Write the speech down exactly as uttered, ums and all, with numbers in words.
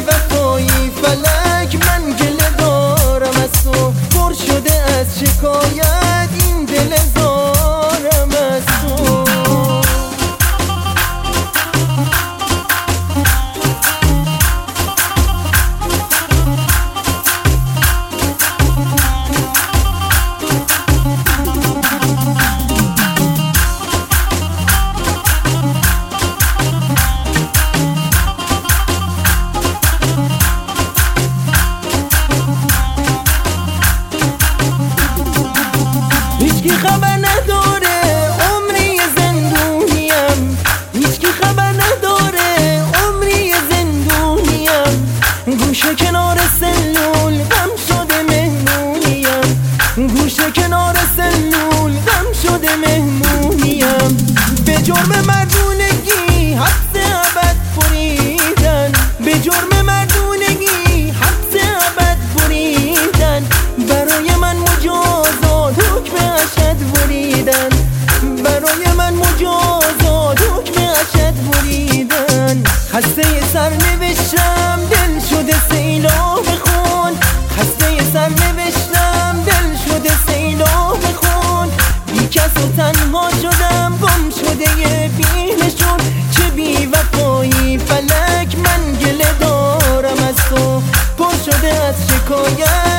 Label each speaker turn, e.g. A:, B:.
A: وفایی فلک من گله دارم از تو، پر شده از شکایت این دل زارم از تو. هیچکی خبر نداره عمری زندونیم، هیچکی خبر نداره عمری زندونیم. گوشه کنار سلول غم شده مهمونیم، گوشه کنار سلول غم شده مهمونیم. به جرم مردونگی حبس ابد بریدن، به جرم مردونگی حبس ابد بریدن. برای من مجازات حکم اشد بریدن، برای من مجازات حکم اشد بریدن. خسته سر نوشتم دل شده سیلاب خون، خسته سر نوشتم دل شده سیلاب خون. بی کس و تنها شدم گم شده بی نشون، چه بی وفایی فلک من گله دارم از تو، پر شده از شکایت